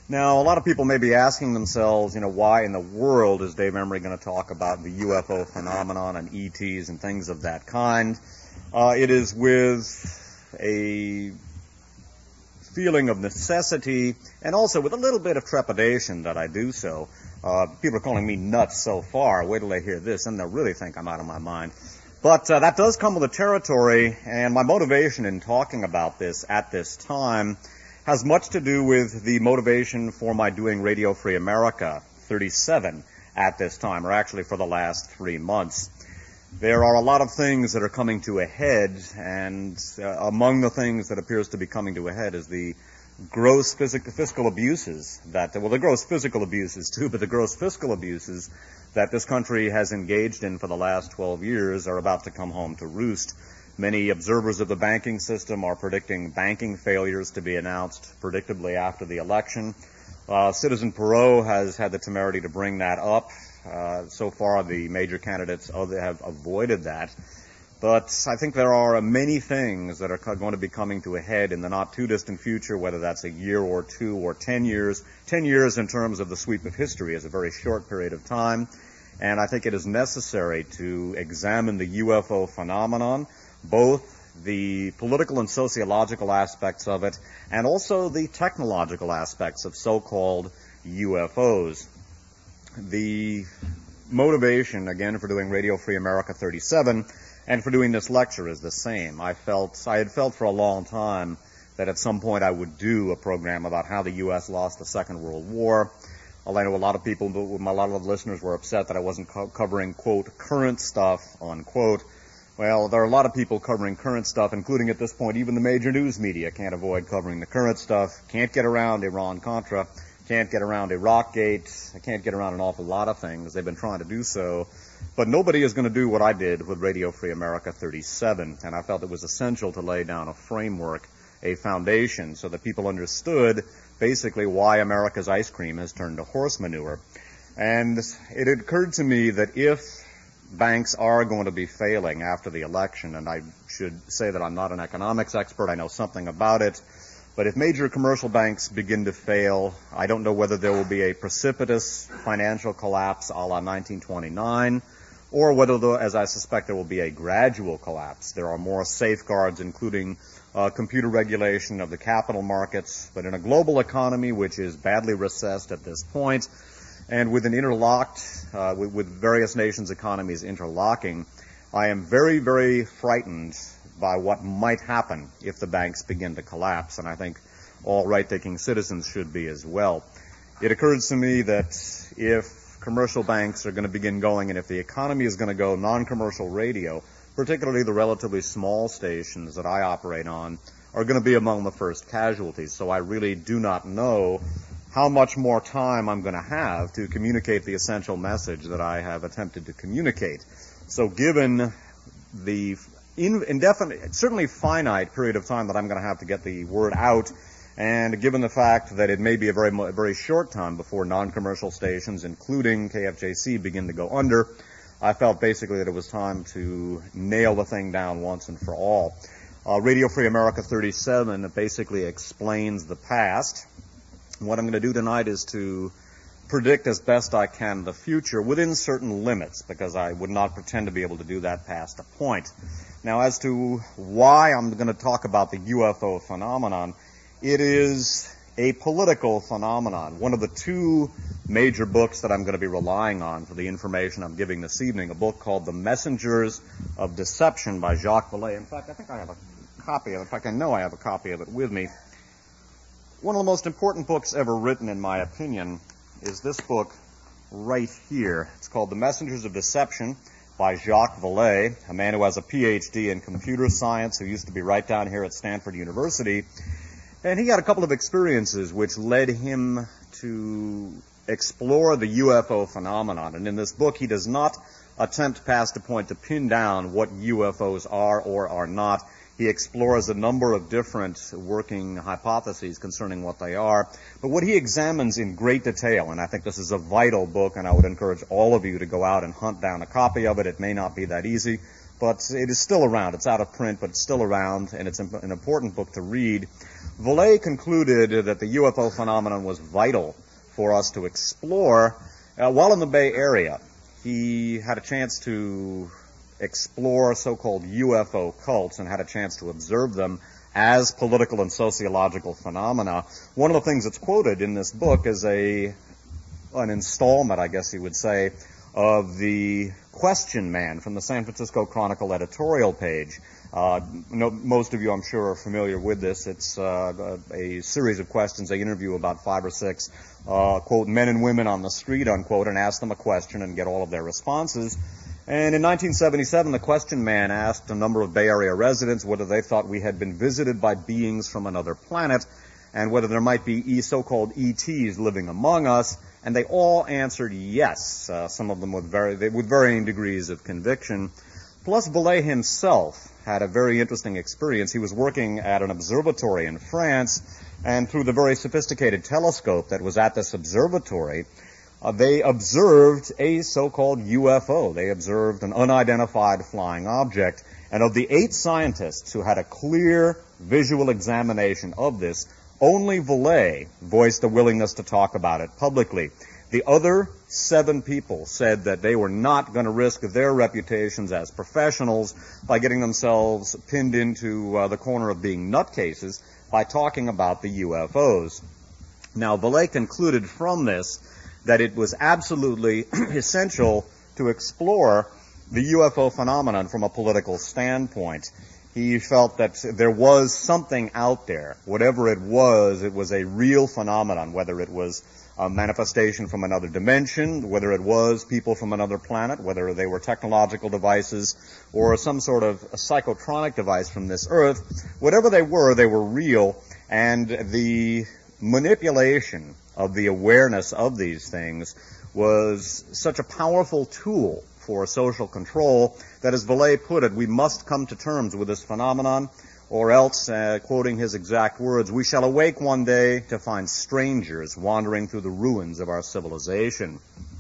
Now, a lot of people may be asking themselves, why in the world is Dave Emory going to talk about the UFO phenomenon and ETs and things of that kind? It is with a feeling of necessity and also with a little bit of trepidation that I do so. People are calling me nuts so far. Wait till they hear this, and they'll really think I'm out of my mind. But that does come with the territory, and my motivation in talking about this at this time has much to do with the motivation for my doing Radio Free America 37 at this time, or actually for the last 3 months. There are a lot of things that are coming to a head, and among the things that appears to be coming to a head is the gross fiscal abuses the gross physical abuses too, but the gross fiscal abuses that this country has engaged in for the last 12 years are about to come home to roost. Many observers of the banking system are predicting banking failures to be announced predictably after the election. Citizen Perot has had the temerity to bring that up. So far, the major candidates have avoided that. But I think there are many things that are going to be coming to a head in the not-too-distant future, whether that's a year or 2 or 10 years. 10 years in terms of the sweep of history is a very short period of time. And I think it is necessary to examine the UFO phenomenon, both the political and sociological aspects of it, and also the technological aspects of so-called UFOs. The motivation, again, for doing Radio Free America 37 and for doing this lecture is the same. I had felt for a long time that at some point I would do a program about how the U.S. lost the Second World War. I know a lot of people, a lot of listeners were upset that I wasn't covering, quote, current stuff, unquote. Well, there are a lot of people covering current stuff, including at this point even the major news media can't avoid covering the current stuff, can't get around Iran-Contra, can't get around Iraqgate, can't get around an awful lot of things. They've been trying to do so. But nobody is going to do what I did with Radio Free America 37, and I felt it was essential to lay down a framework, a foundation, so that people understood basically why America's ice cream has turned to horse manure. And it occurred to me that if banks are going to be failing after the election, and I should say that I'm not an economics expert, I know something about it, but if major commercial banks begin to fail, I don't know whether there will be a precipitous financial collapse a la 1929, or whether, as I suspect, there will be a gradual collapse. There are more safeguards, including computer regulation of the capital markets, but in a global economy which is badly recessed at this point, and with an with various nations' economies interlocking, I am very, very frightened by what might happen if the banks begin to collapse, and I think all right-thinking citizens should be as well. It occurs to me that if commercial banks are going to begin going, and if the economy is going to go, non-commercial radio, particularly the relatively small stations that I operate on, are going to be among the first casualties. So I really do not know how much more time I'm going to have to communicate the essential message that I have attempted to communicate. So given the indefinite, certainly finite period of time that I'm going to have to get the word out, and given the fact that it may be a very short time before non-commercial stations, including KFJC, begin to go under, I felt basically that it was time to nail the thing down once and for all. Radio Free America 37 basically explains the past. What I'm going to do tonight is to predict as best I can the future within certain limits, because I would not pretend to be able to do that past a point. Now, as to why I'm going to talk about the UFO phenomenon, it is a political phenomenon. One of the 2 major books that I'm going to be relying on for the information I'm giving this evening, a book called The Messengers of Deception by Jacques Vallée. In fact, I think I have a copy of it. In fact, I know I have a copy of it with me. One of the most important books ever written, in my opinion, is this book right here. It's called The Messengers of Deception by Jacques Vallée, a man who has a Ph.D. in computer science, who used to be right down here at Stanford University. And he had a couple of experiences which led him to explore the UFO phenomenon. And in this book, he does not attempt past a point to pin down what UFOs are or are not. He explores a number of different working hypotheses concerning what they are. But what he examines in great detail, and I think this is a vital book, and I would encourage all of you to go out and hunt down a copy of it. It may not be that easy, but it is still around. It's out of print, but it's still around, and it's an important book to read. Vallée concluded that the UFO phenomenon was vital for us to explore while in the Bay Area. He had a chance to explore so-called UFO cults and had a chance to observe them as political and sociological phenomena. One of the things that's quoted in this book is an installment, I guess you would say, of the Question Man from the San Francisco Chronicle editorial page. Most of you, I'm sure, are familiar with this. It's a series of questions. They interview about 5 or 6, quote, men and women on the street, unquote, and ask them a question and get all of their responses. And in 1977, the Question Man asked a number of Bay Area residents whether they thought we had been visited by beings from another planet and whether there might be so-called ETs living among us, and they all answered yes, some of them with varying degrees of conviction. Plus, Vallée himself had a very interesting experience. He was working at an observatory in France, and through the very sophisticated telescope that was at this observatory, they observed a so-called UFO. They observed an unidentified flying object. And of the 8 scientists who had a clear visual examination of this, only Vallée voiced a willingness to talk about it publicly. The other 7 people said that they were not going to risk their reputations as professionals by getting themselves pinned into the corner of being nutcases by talking about the UFOs. Now, Vallée concluded from this that it was absolutely essential to explore the UFO phenomenon from a political standpoint. He felt that there was something out there. Whatever it was a real phenomenon, whether it was a manifestation from another dimension, whether it was people from another planet, whether they were technological devices or some sort of a psychotronic device from this earth. Whatever they were real, and the manipulation of the awareness of these things was such a powerful tool for social control that, as Vallée put it, we must come to terms with this phenomenon, or else, quoting his exact words, we shall awake one day to find strangers wandering through the ruins of our civilization.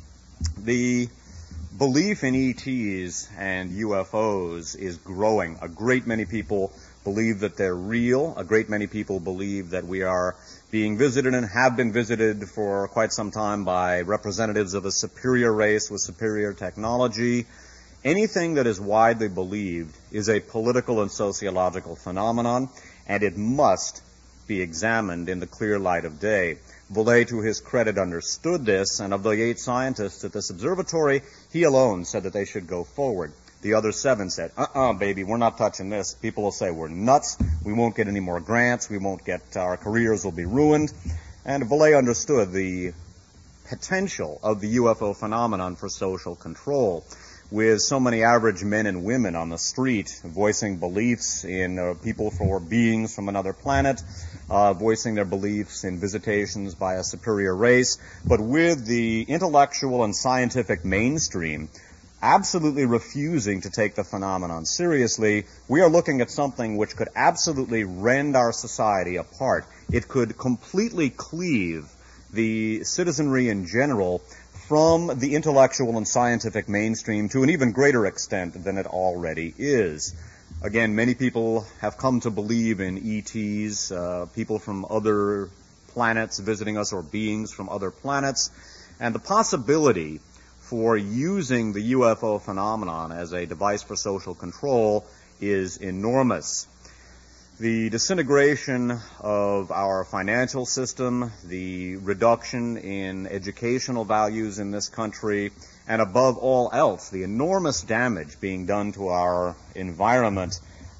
The belief in ETs and UFOs is growing. A great many people believe that they're real. A great many people believe that we are being visited and have been visited for quite some time by representatives of a superior race with superior technology. Anything that is widely believed is a political and sociological phenomenon, and it must be examined in the clear light of day. Vallée, to his credit, understood this, and of the 8 scientists at this observatory, he alone said that they should go forward. The other 7 said, baby, we're not touching this. People will say we're nuts. We won't get any more grants. Our careers will be ruined. And Vallée understood the potential of the UFO phenomenon for social control. With so many average men and women on the street voicing beliefs in people for beings from another planet, voicing their beliefs in visitations by a superior race, but with the intellectual and scientific mainstream absolutely refusing to take the phenomenon seriously, we are looking at something which could absolutely rend our society apart. It could completely cleave the citizenry in general from the intellectual and scientific mainstream to an even greater extent than it already is. Again, many people have come to believe in ETs, people from other planets visiting us or beings from other planets, and the possibility for using the UFO phenomenon as a device for social control is enormous. The disintegration of our financial system, the reduction in educational values in this country, and above all else, the enormous damage being done to our environment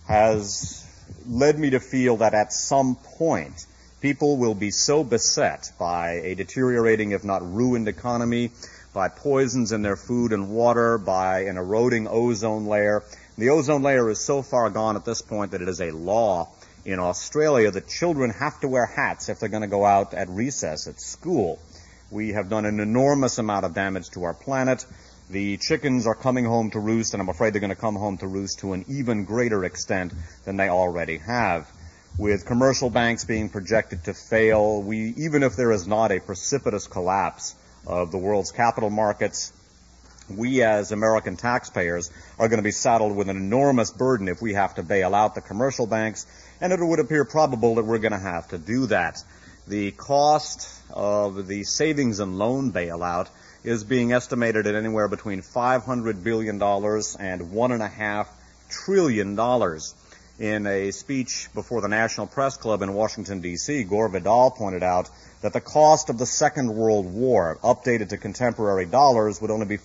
has led me to feel that at some point people will be so beset by a deteriorating, if not ruined economy, by poisons in their food and water, by an eroding ozone layer. The ozone layer is so far gone at this point that it is a law in Australia that children have to wear hats if they're going to go out at recess at school. We have done an enormous amount of damage to our planet. The chickens are coming home to roost, and I'm afraid they're going to come home to roost to an even greater extent than they already have. With commercial banks being projected to fail, even if there is not a precipitous collapse of the world's capital markets, we as American taxpayers are going to be saddled with an enormous burden if we have to bail out the commercial banks, and it would appear probable that we're going to have to do that. The cost of the savings and loan bailout is being estimated at anywhere between $500 billion and $1.5 trillion. In a speech before the National Press Club in Washington, D.C., Gore Vidal pointed out that the cost of the Second World War, updated to contemporary dollars, would only be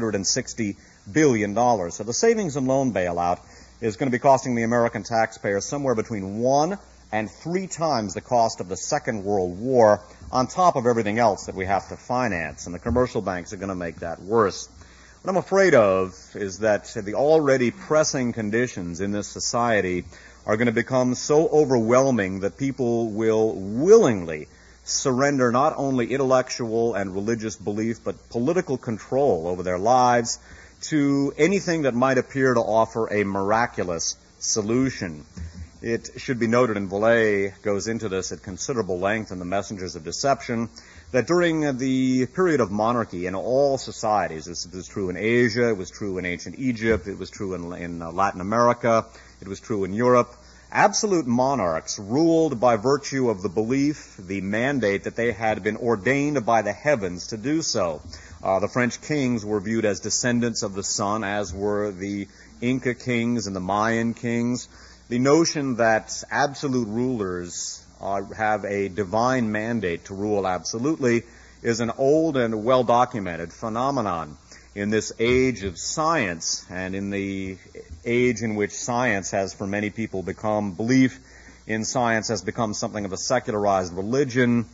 $460 billion. So the savings and loan bailout is going to be costing the American taxpayer somewhere between 1 and 3 times the cost of the Second World War, on top of everything else that we have to finance. And the commercial banks are going to make that worse. What I'm afraid of is that the already pressing conditions in this society are going to become so overwhelming that people will willingly surrender not only intellectual and religious belief, but political control over their lives to anything that might appear to offer a miraculous solution. It should be noted, and Vallée goes into this at considerable length in The Messengers of Deception, that during the period of monarchy in all societies, this was true in Asia, it was true in ancient Egypt, it was true in Latin America, it was true in Europe, absolute monarchs ruled by virtue of the belief, the mandate that they had been ordained by the heavens to do so. The French kings were viewed as descendants of the sun, as were the Inca kings and the Mayan kings. The notion that absolute rulers have a divine mandate to rule absolutely is an old and well-documented phenomenon. In this age of science, and in the age in which science has for many people become, belief in science has become something of a secularized religion,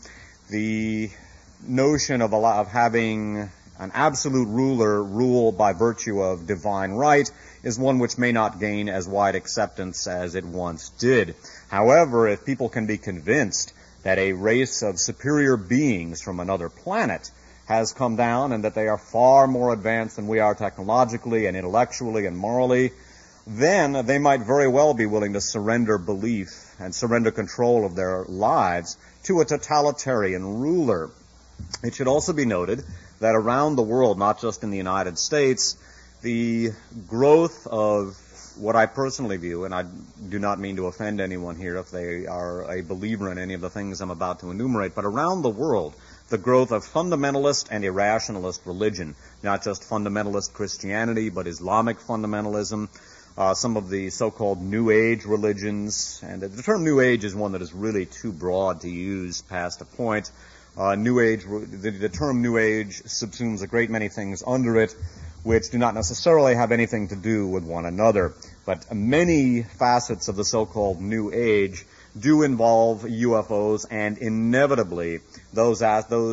the notion of having an absolute ruler rule by virtue of divine right is one which may not gain as wide acceptance as it once did. However, if people can be convinced that a race of superior beings from another planet has come down and that they are far more advanced than we are technologically and intellectually and morally, then they might very well be willing to surrender belief and surrender control of their lives to a totalitarian ruler. It should also be noted that around the world, not just in the United States, the growth of what I personally view, and I do not mean to offend anyone here if they are a believer in any of the things I'm about to enumerate, but around the world, the growth of fundamentalist and irrationalist religion, not just fundamentalist Christianity, but Islamic fundamentalism, some of the so-called New Age religions, and the term New Age is one that is really too broad to use past a point. New Age, the term New Age subsumes a great many things under it, which do not necessarily have anything to do with one another. But many facets of the so-called New Age do involve UFOs, and inevitably those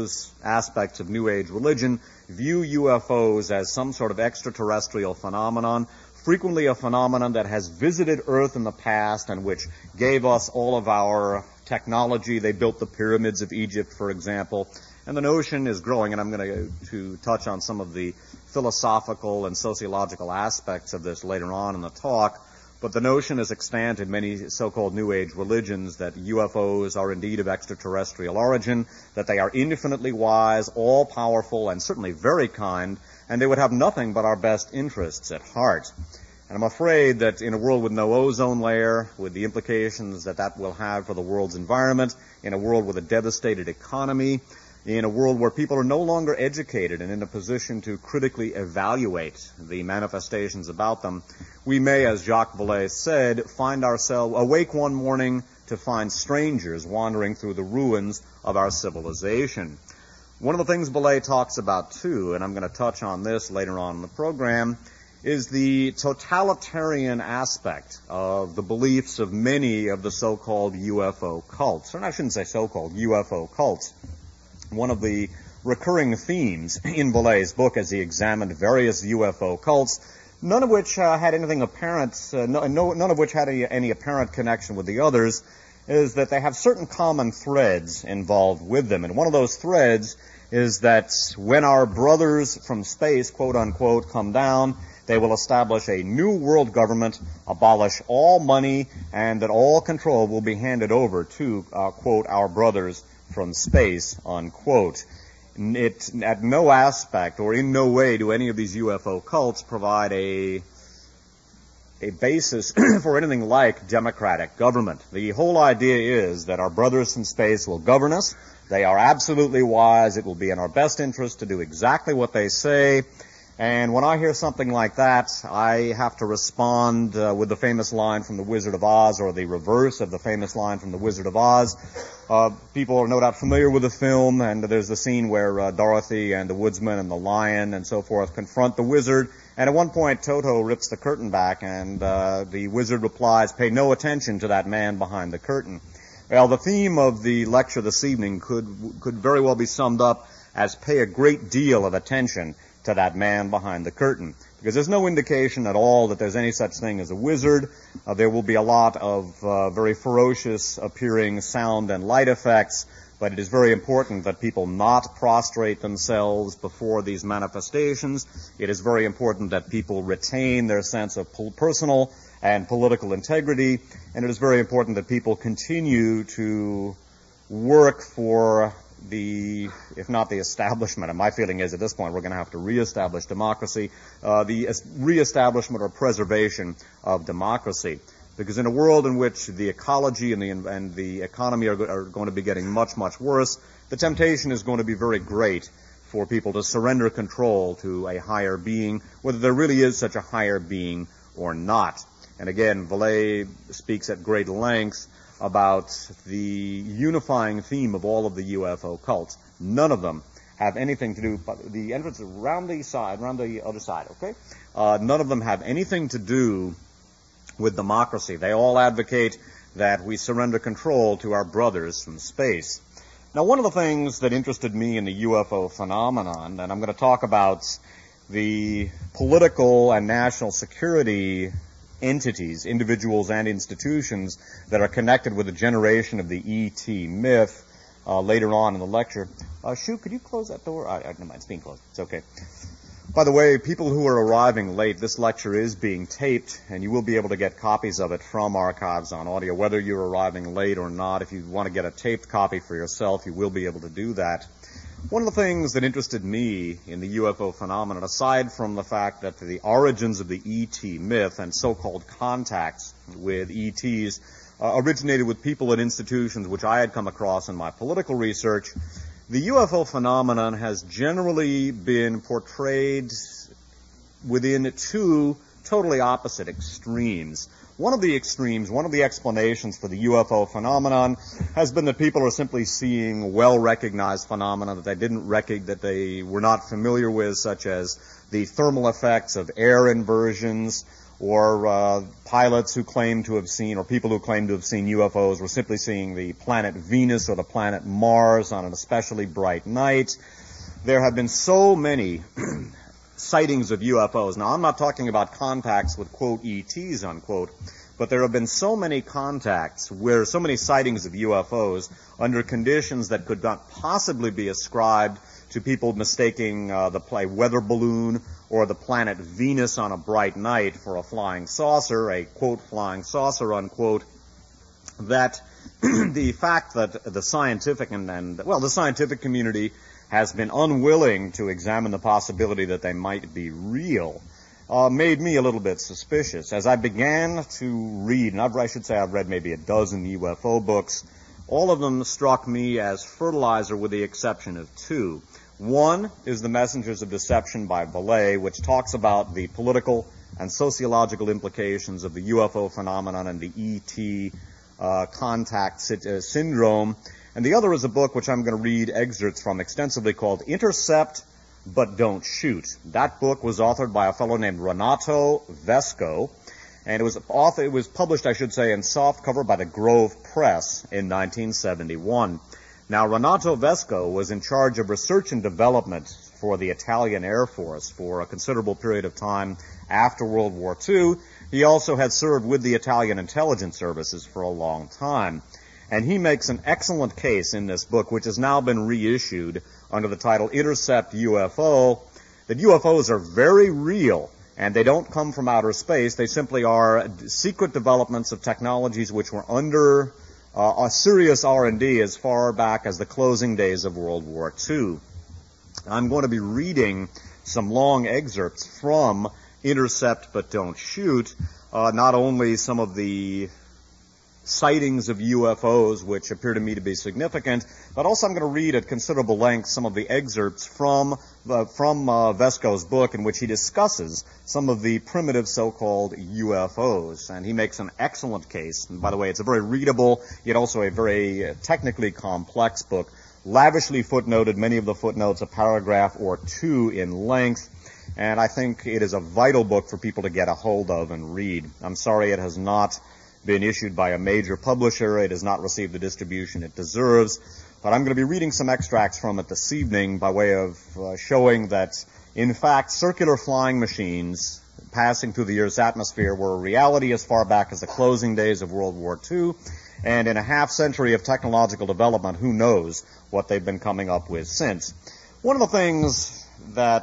aspects of New Age religion view UFOs as some sort of extraterrestrial phenomenon, frequently a phenomenon that has visited Earth in the past and which gave us all of our technology. They built the pyramids of Egypt, for example. And the notion is growing, and I'm going to touch on some of the philosophical and sociological aspects of this later on in the talk, but the notion is extant in many so-called New Age religions that UFOs are indeed of extraterrestrial origin, that they are infinitely wise, all-powerful, and certainly very kind, and they would have nothing but our best interests at heart. And I'm afraid that in a world with no ozone layer, with the implications that that will have for the world's environment, in a world with a devastated economy, in a world where people are no longer educated and in a position to critically evaluate the manifestations about them, we may, as Jacques Vallée said, find ourselves awake one morning to find strangers wandering through the ruins of our civilization. One of the things Vallée talks about, too, and I'm going to touch on this later on in the program, is the totalitarian aspect of the beliefs of many of the so-called UFO cults. And I shouldn't say so-called, UFO cults. One of the recurring themes in Vallée's book as he examined various UFO cults, none of which had anything apparent, none of which had any apparent connection with the others, is that they have certain common threads involved with them. And one of those threads is that when our brothers from space, quote unquote, come down, they will establish a new world government, abolish all money, and that all control will be handed over to, quote, our brothers from space, unquote. At no aspect or in no way do any of these UFO cults provide a basis for anything like democratic government. The whole idea is that our brothers from space will govern us. They are absolutely wise. It will be in our best interest to do exactly what they say. And when I hear something like that, I have to respond with the famous line from The Wizard of Oz, or the reverse of the famous line from The Wizard of Oz. People are no doubt familiar with the film, and there's the scene where Dorothy and the woodsman and the lion and so forth confront the wizard. And at one point, Toto rips the curtain back, and the wizard replies, "Pay no attention to that man behind the curtain." Well, the theme of the lecture this evening could very well be summed up as pay a great deal of attention to that man behind the curtain. Because there's no indication at all that there's any such thing as a wizard. There will be a lot of very ferocious appearing sound and light effects, but it is very important that people not prostrate themselves before these manifestations. It is very important that people retain their sense of personal and political integrity, and it is very important that people continue to work for if not the establishment, and my feeling is at this point we're going to have to reestablish democracy, the reestablishment or preservation of democracy. Because in a world in which the ecology and the economy are going to be getting much, much worse, the temptation is going to be very great for people to surrender control to a higher being, whether there really is such a higher being or not. And again, Vallée speaks at great length about the unifying theme of all of the UFO cults. None of them have anything to do, but the entrance is around the other side, okay? None of them have anything to do with democracy. They all advocate that we surrender control to our brothers from space. Now, one of the things that interested me in the UFO phenomenon, and I'm going to talk about the political and national security entities, individuals and institutions that are connected with the generation of the E.T. myth later on in the lecture. Shu, could you close that door? Never mind, it's being closed. It's okay. By the way, people who are arriving late, this lecture is being taped, and you will be able to get copies of it from Archives on Audio, whether you're arriving late or not. If you want to get a taped copy for yourself, you will be able to do that. One of the things that interested me in the UFO phenomenon, aside from the fact that the origins of the E.T. myth and so-called contacts with E.T.s originated with people and institutions which I had come across in my political research, the UFO phenomenon has generally been portrayed within two totally opposite extremes. One of the extremes, one of the explanations for the UFO phenomenon has been that people are simply seeing well-recognized phenomena that they were not familiar with, such as the thermal effects of air inversions, or pilots who claim to have seen, or people who claim to have seen UFOs were simply seeing the planet Venus or the planet Mars on an especially bright night. There have been so many sightings of UFOs. Now, I'm not talking about contacts with, quote, ETs, unquote, but there have been so many contacts where so many sightings of UFOs under conditions that could not possibly be ascribed to people mistaking the weather balloon or the planet Venus on a bright night for a flying saucer, a, quote, flying saucer, unquote, that the fact that the scientific the scientific community has been unwilling to examine the possibility that they might be real, made me a little bit suspicious. As I began to read, and I've read maybe a dozen UFO books, all of them struck me as fertilizer with the exception of two. One is The Messengers of Deception by Vallée, which talks about the political and sociological implications of the UFO phenomenon and the ET contact syndrome. And the other is a book which I'm going to read excerpts from extensively called Intercept But Don't Shoot. That book was authored by a fellow named Renato Vesco, and it was published, I should say, in softcover by the Grove Press in 1971. Now, Renato Vesco was in charge of research and development for the Italian Air Force for a considerable period of time after World War II. He also had served with the Italian intelligence services for a long time. And he makes an excellent case in this book, which has now been reissued under the title Intercept UFO, that UFOs are very real, and they don't come from outer space. They simply are secret developments of technologies which were under a serious R&D as far back as the closing days of World War II. I'm going to be reading some long excerpts from Intercept But Don't Shoot, not only some of the sightings of UFOs, which appear to me to be significant, but also I'm going to read at considerable length some of the excerpts from Vesco's book in which he discusses some of the primitive so-called UFOs. And he makes an excellent case. And by the way, it's a very readable, yet also a very technically complex book, lavishly footnoted, many of the footnotes a paragraph or two in length. And I think it is a vital book for people to get a hold of and read. I'm sorry it has not been issued by a major publisher. It has not received the distribution it deserves. But I'm going to be reading some extracts from it this evening by way of showing that, in fact, circular flying machines passing through the Earth's atmosphere were a reality as far back as the closing days of World War II. And in a half-century of technological development, who knows what they've been coming up with since. One of the things that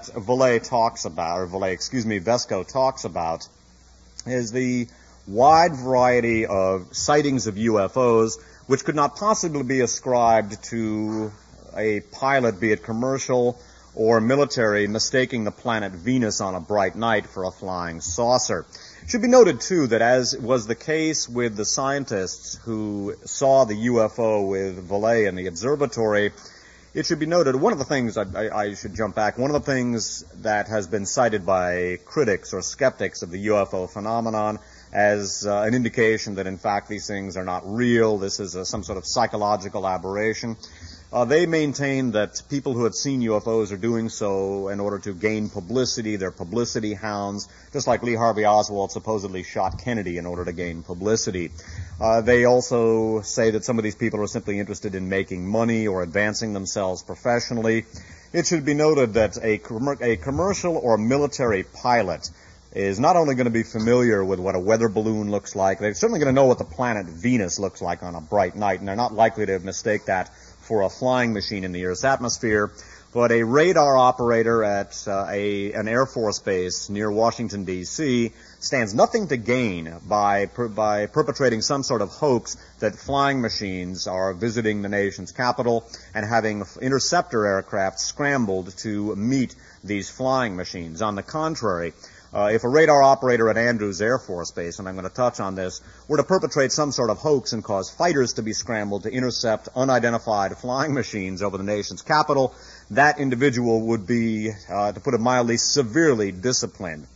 Vesco talks about is the wide variety of sightings of UFOs which could not possibly be ascribed to a pilot, be it commercial or military, mistaking the planet Venus on a bright night for a flying saucer. It should be noted, too, that as was the case with the scientists who saw the UFO with Vallée in the observatory, it should be noted, one of the things, I should jump back, one of the things that has been cited by critics or skeptics of the UFO phenomenon as an indication that, in fact, these things are not real, this is some sort of psychological aberration. They maintain that people who have seen UFOs are doing so in order to gain publicity. They're publicity hounds, just like Lee Harvey Oswald supposedly shot Kennedy in order to gain publicity. They also say that some of these people are simply interested in making money or advancing themselves professionally. It should be noted that a commercial or military pilot is not only going to be familiar with what a weather balloon looks like, they're certainly going to know what the planet Venus looks like on a bright night, and they're not likely to mistake that for a flying machine in the Earth's atmosphere. But a radar operator at an Air Force base near Washington, D.C. stands nothing to gain by perpetrating some sort of hoax that flying machines are visiting the nation's capital and having interceptor aircraft scrambled to meet these flying machines. On the contrary, if a radar operator at Andrews Air Force Base, and I'm going to touch on this, were to perpetrate some sort of hoax and cause fighters to be scrambled to intercept unidentified flying machines over the nation's capital, that individual would be, to put it mildly, severely disciplined.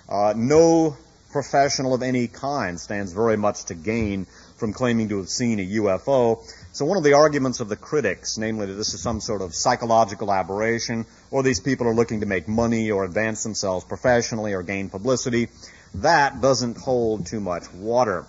No professional of any kind stands very much to gain from claiming to have seen a UFO. So one of the arguments of the critics, namely that this is some sort of psychological aberration, or these people are looking to make money or advance themselves professionally or gain publicity, that doesn't hold too much water.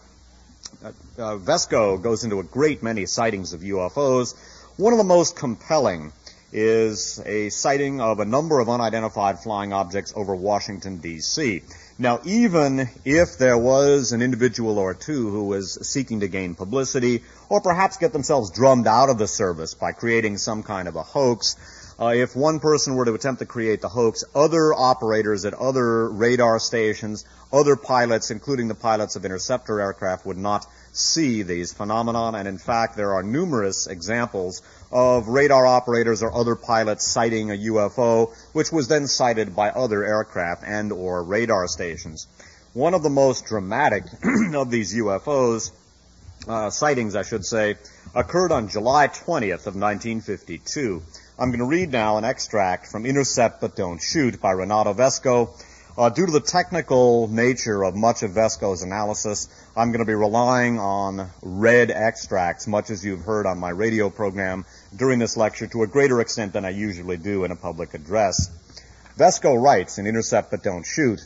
Vesco goes into a great many sightings of UFOs. One of the most compelling is a sighting of a number of unidentified flying objects over Washington, D.C. Now, even if there was an individual or two who was seeking to gain publicity or perhaps get themselves drummed out of the service by creating some kind of a hoax, if one person were to attempt to create the hoax, other operators at other radar stations, other pilots, including the pilots of interceptor aircraft, would not see these phenomenon. And in fact, there are numerous examples of radar operators or other pilots sighting a UFO, which was then sighted by other aircraft and or radar stations. One of the most dramatic of these UFOs, sightings, I should say, occurred on July 20th of 1952. I'm going to read now an extract from Intercept But Don't Shoot by Renato Vesco. Due to the technical nature of much of Vesco's analysis, I'm going to be relying on read extracts, much as you've heard on my radio program during this lecture, to a greater extent than I usually do in a public address. Vesco writes in Intercept But Don't Shoot,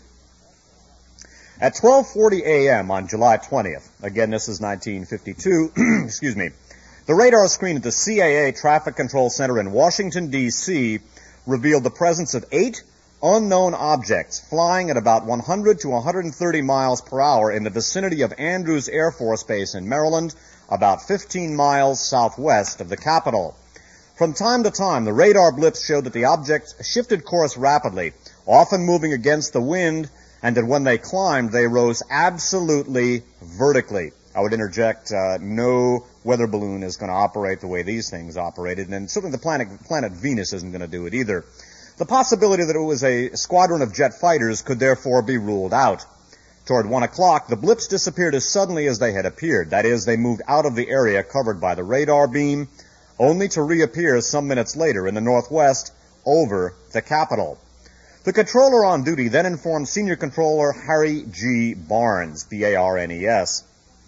at 12:40 a.m. on July 20th, again this is 1952, excuse me, the radar screen at the CAA Traffic Control Center in Washington, D.C. revealed the presence of 8 unknown objects flying at about 100 to 130 miles per hour in the vicinity of Andrews Air Force Base in Maryland, about 15 miles southwest of the capital. From time to time, the radar blips showed that the objects shifted course rapidly, often moving against the wind, and that when they climbed, they rose absolutely vertically. I would interject, no weather balloon is going to operate the way these things operated, and certainly the planet Venus isn't going to do it either. The possibility that it was a squadron of jet fighters could therefore be ruled out. Toward 1 o'clock, the blips disappeared as suddenly as they had appeared. That is, they moved out of the area covered by the radar beam, only to reappear some minutes later in the northwest over the Capitol. The controller on duty then informed Senior Controller Harry G. Barnes, B-A-R-N-E-S.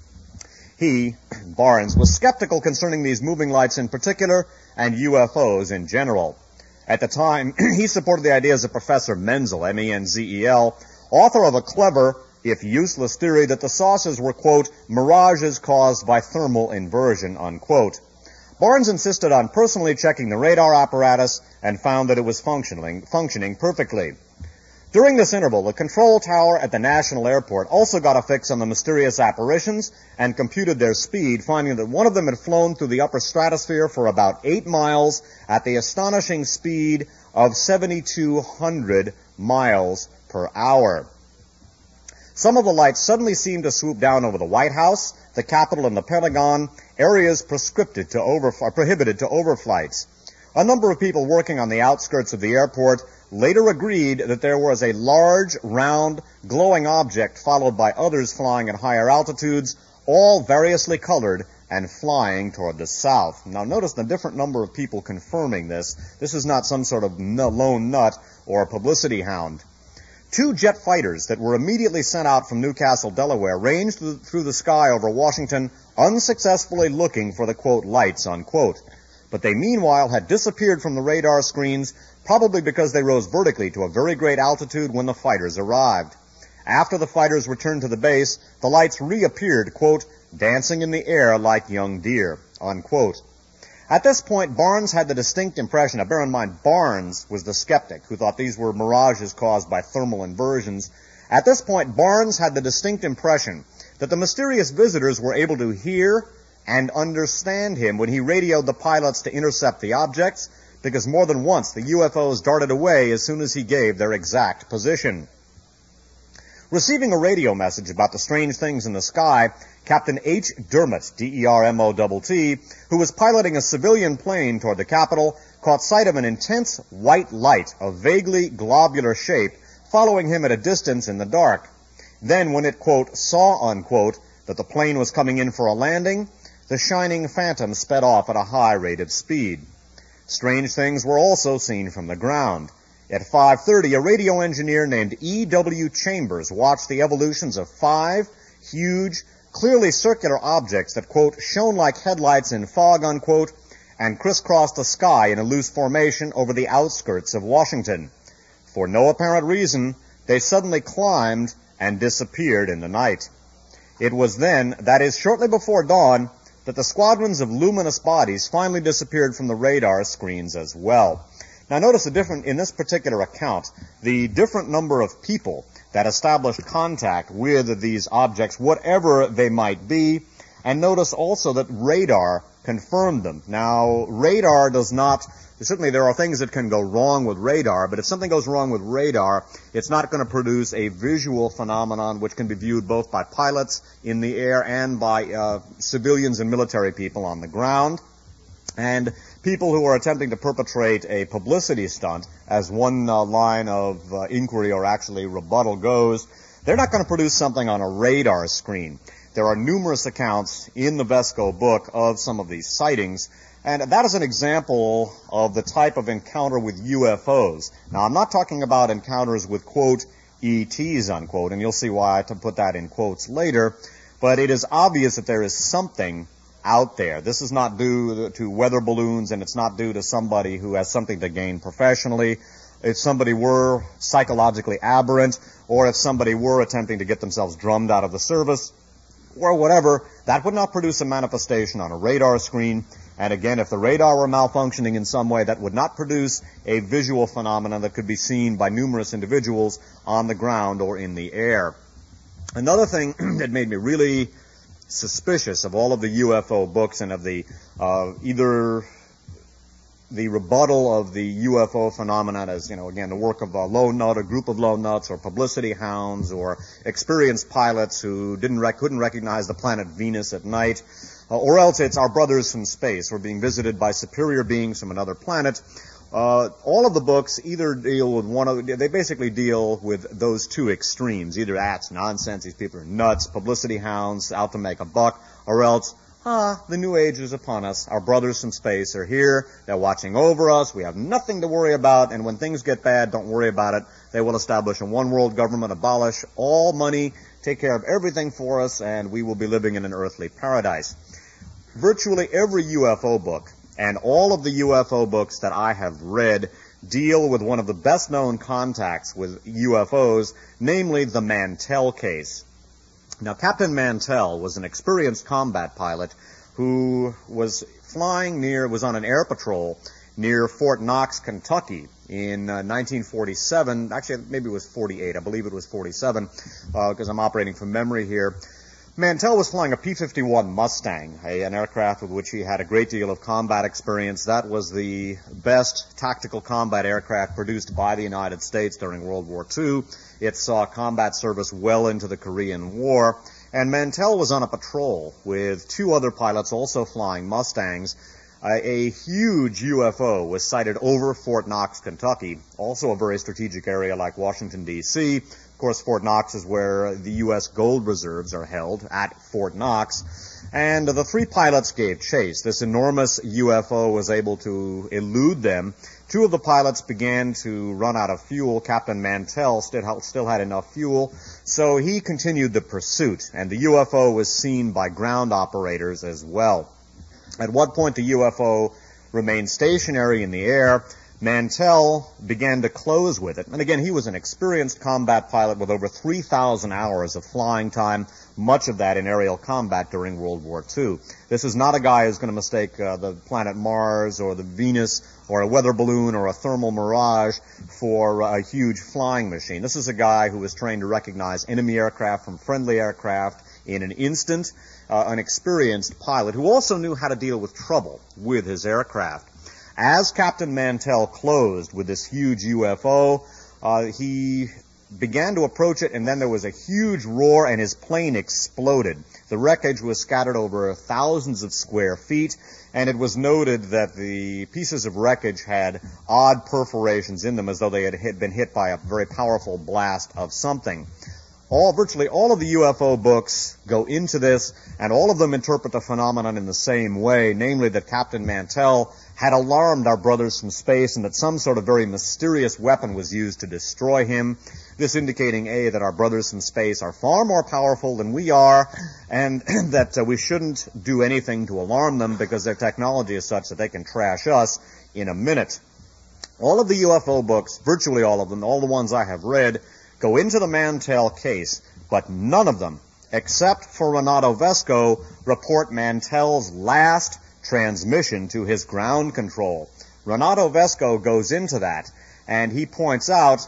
He, Barnes, was skeptical concerning these moving lights in particular and UFOs in general. At the time, he supported the ideas of Professor Menzel, M-E-N-Z-E-L, author of a clever, if useless, theory that the saucers were, quote, mirages caused by thermal inversion, unquote. Barnes insisted on personally checking the radar apparatus and found that it was functioning perfectly. During this interval, the control tower at the National Airport also got a fix on the mysterious apparitions and computed their speed, finding that one of them had flown through the upper stratosphere for about 8 miles at the astonishing speed of 7,200 miles per hour. Some of the lights suddenly seemed to swoop down over the White House, the Capitol, and the Pentagon, areas prohibited to overflights. A number of people working on the outskirts of the airport later agreed that there was a large, round, glowing object followed by others flying at higher altitudes, all variously colored and flying toward the south. Now notice the different number of people confirming this. This is not some sort of lone nut or publicity hound. 2 jet fighters that were immediately sent out from Newcastle, Delaware, ranged through the sky over Washington, unsuccessfully looking for the, quote, lights, unquote. But they meanwhile had disappeared from the radar screens, probably because they rose vertically to a very great altitude when the fighters arrived. After the fighters returned to the base, the lights reappeared, quote, dancing in the air like young deer, unquote. At this point, Barnes had the distinct impression, now bear in mind, Barnes was the skeptic who thought these were mirages caused by thermal inversions. At this point, Barnes had the distinct impression that the mysterious visitors were able to hear and understand him when he radioed the pilots to intercept the objects, because more than once the UFOs darted away as soon as he gave their exact position. Receiving a radio message about the strange things in the sky, Captain H. Dermott, D-E-R-M-O-T-T, who was piloting a civilian plane toward the Capitol, caught sight of an intense white light of vaguely globular shape following him at a distance in the dark. Then when it, quote, saw, unquote, that the plane was coming in for a landing, the shining phantom sped off at a high rate of speed. Strange things were also seen from the ground. At 5:30, a radio engineer named E.W. Chambers watched the evolutions of 5 huge, clearly circular objects that, quote, shone like headlights in fog, unquote, and crisscrossed the sky in a loose formation over the outskirts of Washington. For no apparent reason, they suddenly climbed and disappeared in the night. It was then, that is, shortly before dawn, that the squadrons of luminous bodies finally disappeared from the radar screens as well. Now notice in this particular account, the different number of people that established contact with these objects, whatever they might be, and notice also that radar confirmed them. Now, radar does not, certainly there are things that can go wrong with radar, but if something goes wrong with radar, it's not going to produce a visual phenomenon which can be viewed both by pilots in the air and by civilians and military people on the ground. And people who are attempting to perpetrate a publicity stunt, as one line of inquiry or actually rebuttal goes, they're not going to produce something on a radar screen. There are numerous accounts in the Vesco book of some of these sightings, and that is an example of the type of encounter with UFOs. Now, I'm not talking about encounters with, quote, ETs, unquote, and you'll see why I put that in quotes later, but it is obvious that there is something out there. This is not due to weather balloons, and it's not due to somebody who has something to gain professionally. If somebody were psychologically aberrant, or if somebody were attempting to get themselves drummed out of the service, or whatever, that would not produce a manifestation on a radar screen. And again, if the radar were malfunctioning in some way, that would not produce a visual phenomenon that could be seen by numerous individuals on the ground or in the air. Another thing that made me really suspicious of all of the UFO books and of the either the rebuttal of the UFO phenomenon as, again, the work of a lone nut, a group of lone nuts, or publicity hounds, or experienced pilots who couldn't recognize the planet Venus at night. or else it's our brothers from space. We're being visited by superior beings from another planet. All of the books either deal with they basically deal with those two extremes. Either that's nonsense, these people are nuts, publicity hounds, out to make a buck, or else, the new age is upon us. Our brothers from space are here. They're watching over us. We have nothing to worry about, and when things get bad, don't worry about it. They will establish a one-world government, abolish all money, take care of everything for us, and we will be living in an earthly paradise. Virtually every UFO book, and all of the UFO books that I have read, deal with one of the best-known contacts with UFOs, namely the Mantell case. Now, Captain Mantell was an experienced combat pilot who was was on an air patrol near Fort Knox, Kentucky in 1947. Actually, maybe it was 48. I believe it was 47, because I'm operating from memory here. Mantell was flying a P-51 Mustang, an aircraft with which he had a great deal of combat experience. That was the best tactical combat aircraft produced by the United States during World War II. It saw combat service well into the Korean War. And Mantell was on a patrol with two other pilots also flying Mustangs. A huge UFO was sighted over Fort Knox, Kentucky, also a very strategic area like Washington, D.C. Of course, Fort Knox is where the U.S. gold reserves are held, at Fort Knox. And the three pilots gave chase. This enormous UFO was able to elude them. Two of the pilots began to run out of fuel. Captain Mantell still had enough fuel, so he continued the pursuit, and the UFO was seen by ground operators as well. At what point the UFO remained stationary in the air, Mantell began to close with it. And again, he was an experienced combat pilot with over 3,000 hours of flying time, much of that in aerial combat during World War II. This is not a guy who's going to mistake the planet Mars or the Venus or a weather balloon or a thermal mirage for a huge flying machine. This is a guy who was trained to recognize enemy aircraft from friendly aircraft in an instant, an experienced pilot who also knew how to deal with trouble with his aircraft. As Captain Mantell closed with this huge UFO, he began to approach it, and then there was a huge roar, and his plane exploded. The wreckage was scattered over thousands of square feet, and it was noted that the pieces of wreckage had odd perforations in them, as though they had been hit by a very powerful blast of something. Virtually all of the UFO books go into this, and all of them interpret the phenomenon in the same way, namely that Captain Mantell had alarmed our brothers from space and that some sort of very mysterious weapon was used to destroy him. This indicating, A, that our brothers from space are far more powerful than we are, and that we shouldn't do anything to alarm them because their technology is such that they can trash us in a minute. All of the UFO books, virtually all of them, all the ones I have read, go into the Mantell case, but none of them, except for Renato Vesco, report Mantell's last transmission to his ground control. Renato Vesco goes into that, and he points out,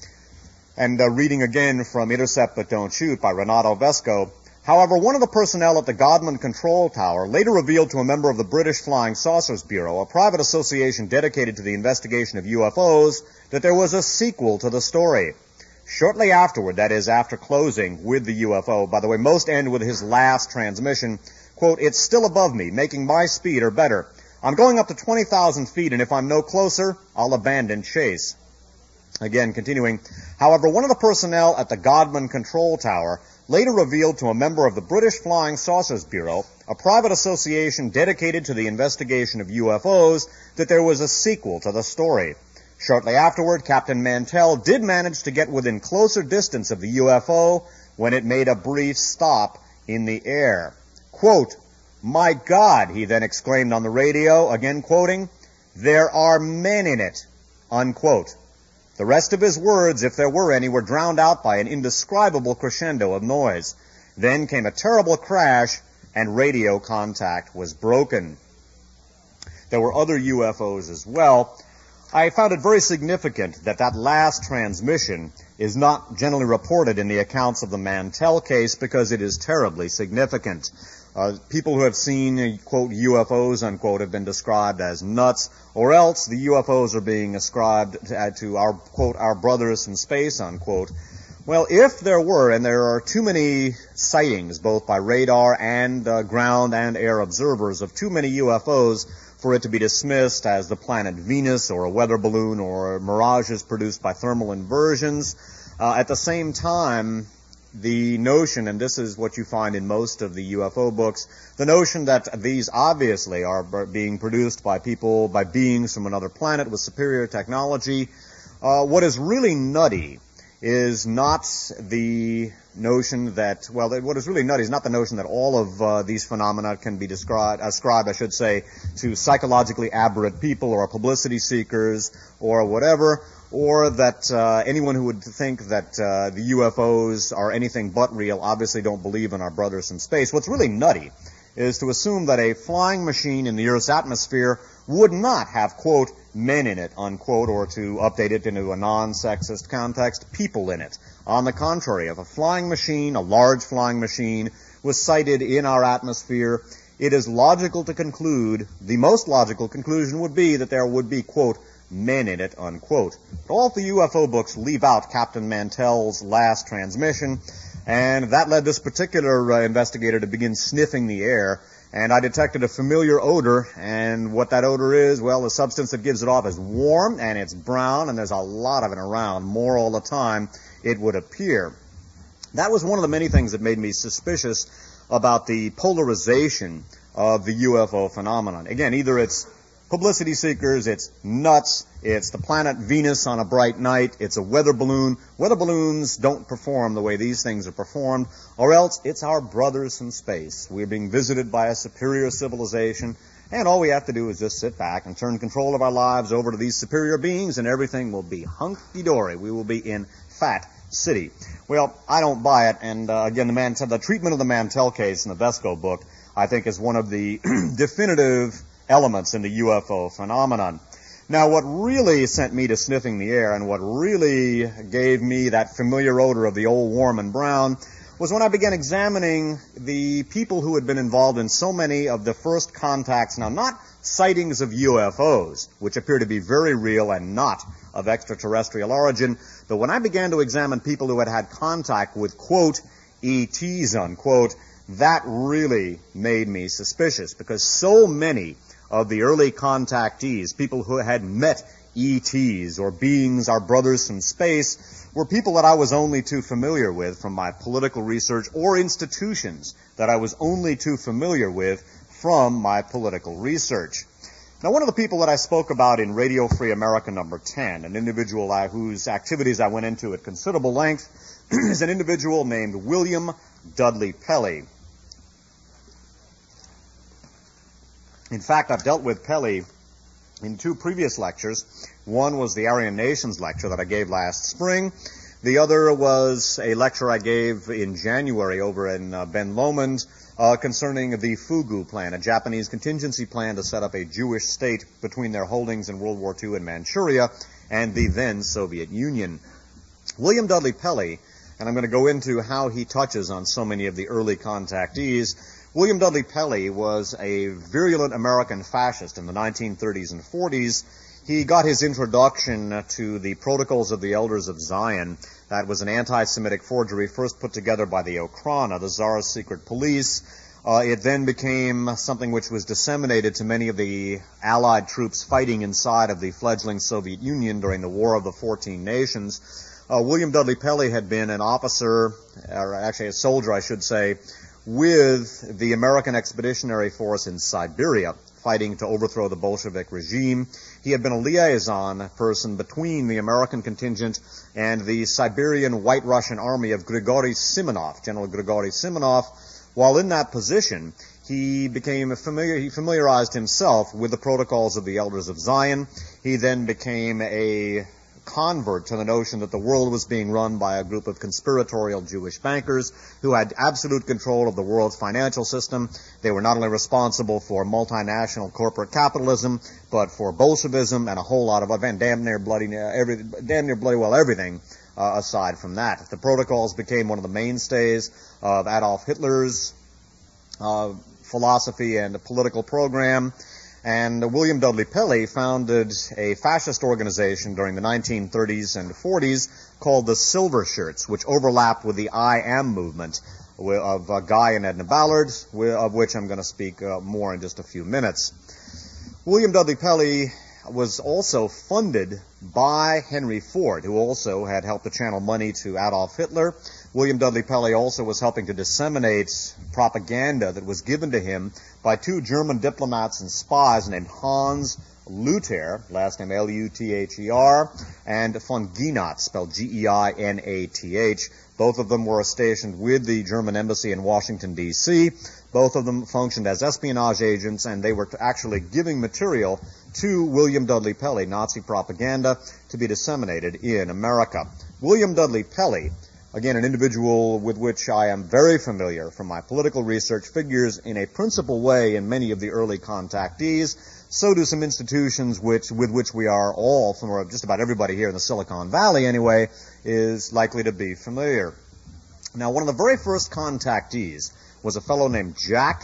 and reading again from Intercept But Don't Shoot by Renato Vesco, however, one of the personnel at the Godman Control Tower later revealed to a member of the British Flying Saucers Bureau, a private association dedicated to the investigation of UFOs, that there was a sequel to the story. Shortly afterward, that is, after closing with the UFO, by the way, most end with his last transmission, quote, "It's still above me, making my speed or better. I'm going up to 20,000 feet, and if I'm no closer, I'll abandon chase." Again, continuing, however, one of the personnel at the Godman Control Tower later revealed to a member of the British Flying Saucers Bureau, a private association dedicated to the investigation of UFOs, that there was a sequel to the story. Shortly afterward, Captain Mantell did manage to get within closer distance of the UFO when it made a brief stop in the air. Quote, "My God," he then exclaimed on the radio, again quoting, "there are men in it," unquote. The rest of his words, if there were any, were drowned out by an indescribable crescendo of noise. Then came a terrible crash, and radio contact was broken. There were other UFOs as well. I found it very significant that that last transmission is not generally reported in the accounts of the Mantell case because it is terribly significant. People who have seen, quote, UFOs, unquote, have been described as nuts, or else the UFOs are being ascribed to our, quote, our brothers from space, unquote. Well, if there were, and there are too many sightings, both by radar and ground and air observers, of too many UFOs for it to be dismissed as the planet Venus or a weather balloon or mirages produced by thermal inversions, at the same time, the notion, and this is what you find in most of the UFO books, the notion that these obviously are being produced by people, by beings from another planet with superior technology. What is really nutty is not the notion that, well, what is really nutty is not the notion that all of these phenomena can be ascribed, I should say, to psychologically aberrant people or publicity seekers or whatever, or that anyone who would think that the UFOs are anything but real obviously don't believe in our brothers from space. What's really nutty is to assume that a flying machine in the Earth's atmosphere would not have, quote, men in it, unquote, or to update it into a non-sexist context, people in it. On the contrary, if a flying machine, a large flying machine, was sighted in our atmosphere, it is logical to conclude, the most logical conclusion would be that there would be, quote, men in it, unquote. But all of the UFO books leave out Captain Mantell's last transmission, and that led this particular investigator to begin sniffing the air, and I detected a familiar odor, and what that odor is, well, the substance that gives it off is warm, and it's brown, and there's a lot of it around, more all the time, it would appear. That was one of the many things that made me suspicious about the polarization of the UFO phenomenon. Again, either it's publicity seekers, it's nuts, it's the planet Venus on a bright night, it's a weather balloon. Weather balloons don't perform the way these things are performed, or else it's our brothers from space. We're being visited by a superior civilization, and all we have to do is just sit back and turn control of our lives over to these superior beings, and everything will be hunky-dory. We will be in Fat City. Well, I don't buy it, and again, the treatment of the Mantell case in the Vesco book, I think, is one of the definitive elements in the UFO phenomenon. Now, what really sent me to sniffing the air and what really gave me that familiar odor of the old warm and brown was when I began examining the people who had been involved in so many of the first contacts, now not sightings of UFOs, which appear to be very real and not of extraterrestrial origin, but when I began to examine people who had had contact with, quote, ETs, unquote, that really made me suspicious, because so many of the early contactees, people who had met ETs or beings, our brothers from space, were people that I was only too familiar with from my political research, or institutions that I was only too familiar with from my political research. Now, one of the people that I spoke about in Radio Free America number 10, an individual whose activities I went into at considerable length, is an individual named William Dudley Pelley. In fact, I've dealt with Pelley in two previous lectures. One was the Aryan Nations lecture that I gave last spring. The other was a lecture I gave in January over in Ben Lomond concerning the Fugu plan, a Japanese contingency plan to set up a Jewish state between their holdings in World War II in Manchuria and the then Soviet Union. William Dudley Pelley, and I'm going to go into how he touches on so many of the early contactees. William Dudley Pelley was a virulent American fascist in the 1930s and 40s. He got his introduction to the Protocols of the Elders of Zion. That was an anti-Semitic forgery first put together by the Okhrana, the Tsar's secret police. It then became something which was disseminated to many of the Allied troops fighting inside of the fledgling Soviet Union during the War of the 14 Nations. William Dudley Pelley had been an officer, or actually a soldier, I should say, with the American Expeditionary Force in Siberia, fighting to overthrow the Bolshevik regime. He had been a liaison person between the American contingent and the Siberian White Russian Army of Grigory Simonov, General Grigory Simonov. While in that position, he familiarized himself with the Protocols of the Elders of Zion. He then became a convert to the notion that the world was being run by a group of conspiratorial Jewish bankers who had absolute control of the world's financial system. They were not only responsible for multinational corporate capitalism, but for Bolshevism and a whole lot of damn near bloody well everything aside from that. The Protocols became one of the mainstays of Adolf Hitler's philosophy and political program. And William Dudley Pelley founded a fascist organization during the 1930s and 40s called the Silver Shirts, which overlapped with the I Am movement of Guy and Edna Ballard, of which I'm going to speak more in just a few minutes. William Dudley Pelley was also funded by Henry Ford, who also had helped to channel money to Adolf Hitler. William Dudley Pelley also was helping to disseminate propaganda that was given to him by two German diplomats and spies named Hans Luther, last name Luther, and von Geinath, spelled Geinath. Both of them were stationed with the German embassy in Washington, D.C. Both of them functioned as espionage agents, and they were actually giving material to William Dudley Pelley, Nazi propaganda, to be disseminated in America. William Dudley Pelley, again, an individual with which I am very familiar from my political research, figures in a principal way in many of the early contactees. So do some institutions with which we are all familiar, just about everybody here in the Silicon Valley anyway, is likely to be familiar. Now, one of the very first contactees was a fellow named Jack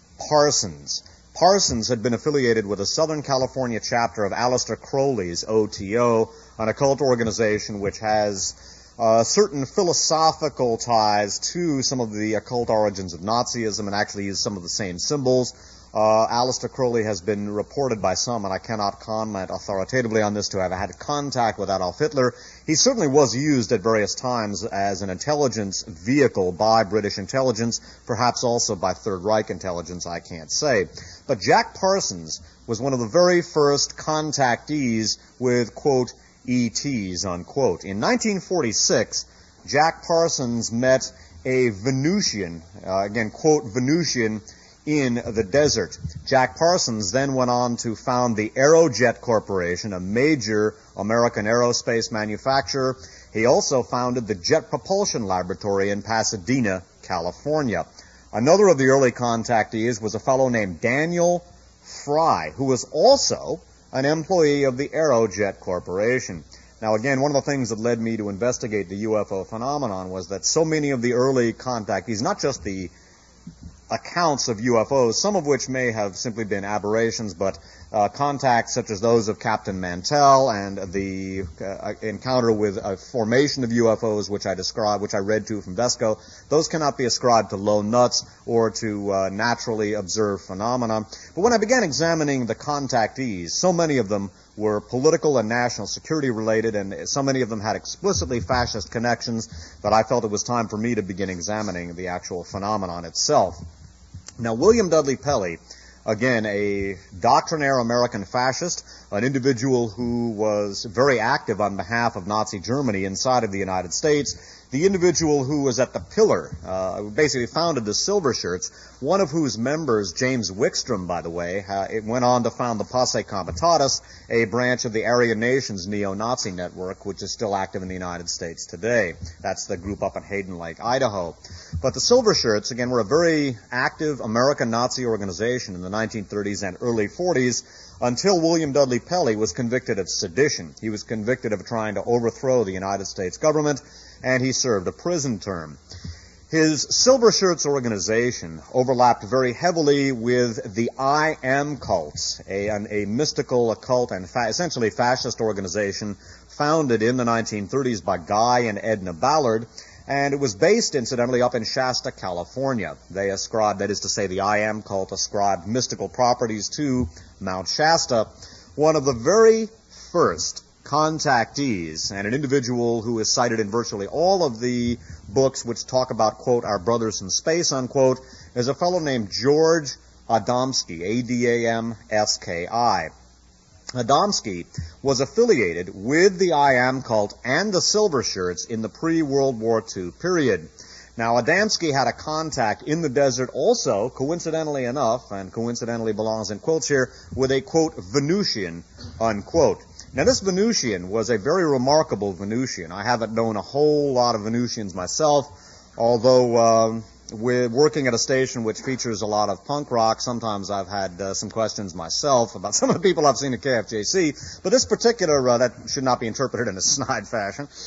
Parsons. Parsons had been affiliated with a Southern California chapter of Aleister Crowley's OTO, an occult organization which has certain philosophical ties to some of the occult origins of Nazism and actually use some of the same symbols. Aleister Crowley has been reported by some, and I cannot comment authoritatively on this, to have had contact with Adolf Hitler. He certainly was used at various times as an intelligence vehicle by British intelligence, perhaps also by Third Reich intelligence, I can't say. But Jack Parsons was one of the very first contactees with, quote, ETs, unquote. In 1946, Jack Parsons met a Venusian, again, quote, Venusian, in the desert. Jack Parsons then went on to found the Aerojet Corporation, a major American aerospace manufacturer. He also founded the Jet Propulsion Laboratory in Pasadena, California. Another of the early contactees was a fellow named Daniel Fry, who was also an employee of the Aerojet Corporation. Now, again, one of the things that led me to investigate the UFO phenomenon was that so many of the early contactees, not just the accounts of UFOs, some of which may have simply been aberrations, but contacts such as those of Captain Mantell and the encounter with a formation of UFOs, which I read to from Vesco, those cannot be ascribed to lone nuts or to naturally observed phenomena. But when I began examining the contactees, so many of them were political and national security related, and so many of them had explicitly fascist connections that I felt it was time for me to begin examining the actual phenomenon itself. Now, William Dudley Pelley, again, a doctrinaire American fascist, an individual who was very active on behalf of Nazi Germany inside of the United States, the individual who was at the pillar, basically founded the Silver Shirts, one of whose members, James Wickstrom, by the way, it went on to found the Posse Comitatus, a branch of the Aryan Nations neo-Nazi network, which is still active in the United States today. That's the group up in Hayden Lake, Idaho. But the Silver Shirts, again, were a very active American Nazi organization in the 1930s and early 40s, until William Dudley Pelley was convicted of sedition. He was convicted of trying to overthrow the United States government, and he served a prison term. His Silver Shirts organization overlapped very heavily with the I Am cult, a mystical, occult, and essentially fascist organization founded in the 1930s by Guy and Edna Ballard, and it was based, incidentally, up in Shasta, California. They ascribed, that is to say, the I Am cult ascribed mystical properties to Mount Shasta. One of the very first contactees, and an individual who is cited in virtually all of the books which talk about, quote, our brothers in space, unquote, is a fellow named George Adamski, A-D-A-M-S-K-I. Adamski was affiliated with the I Am cult and the Silver Shirts in the pre-World War II period. Now, Adamski had a contact in the desert also, coincidentally enough, and coincidentally belongs in quotes here, with a, quote, Venusian, unquote. Now, this Venusian was a very remarkable Venusian. I haven't known a whole lot of Venusians myself, although we're working at a station which features a lot of punk rock. Sometimes I've had some questions myself about some of the people I've seen at KFJC, but this particular, that should not be interpreted in a snide fashion.